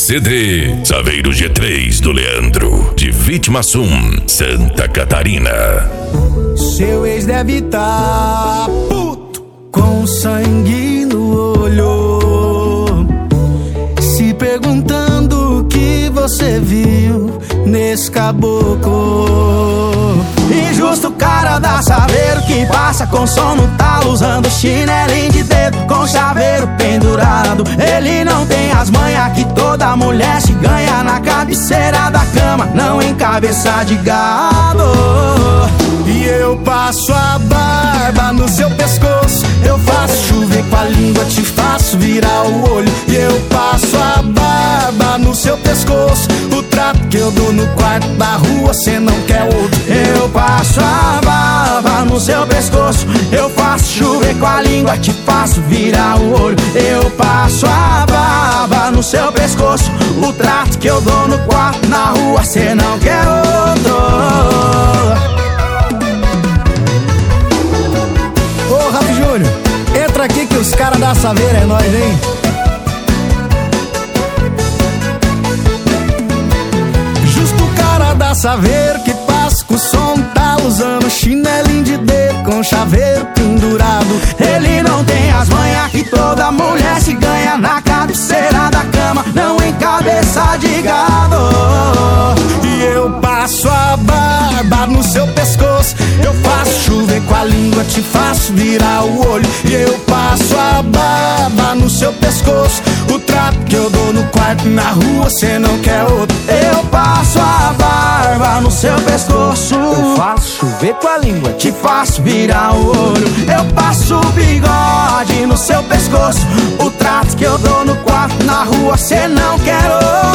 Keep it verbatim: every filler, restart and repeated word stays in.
C D Saveiro G três do Leandro, de Vitimaçum, Santa Catarina. Seu ex deve tá puto, com sangue no olho, se perguntando o que você viu nesse caboclo. Injusto cara dá saber que passa com som no talo, usando chinelinho de dedo com chaveiro pendurado. Ele não tem as manhas que toda mulher se ganha na cabeceira da cama, não em cabeça de gado. E eu passo a barba no seu pescoço, eu faço chover com a língua, te faço virar o olho. E eu passo a barba no seu pescoço, o trato que eu dou no quarto da rua cê não quer outro. Eu passo a barba no seu pescoço, eu faço chover com a língua, te faço virar o olho. Eu passo a barba no seu pescoço, o trato que eu dou no quarto na rua cê não quer outro. Ô Rafa Júnior, entra aqui que os caras da Saveira é nóis, hein? Justo o cara da Saveira que passa com o som tá usando chinelinho de dedo com chaveiro pendurado. Ele não tem as manhas que toda mulher se ganha na cabeceira da cama, não em cabeça de gado. E eu passo a barba no seu pescoço, eu faço chover com a língua, te faço virar o olho. E eu passo a barba no seu pescoço, o trato que eu dou no quarto na rua cê não quer outro. Eu passo a barba no seu pescoço, eu faço chover com a língua, te faço virar o olho. Eu passo o bigode no seu pescoço, o trato que eu dou no quarto na rua cê não quer outro.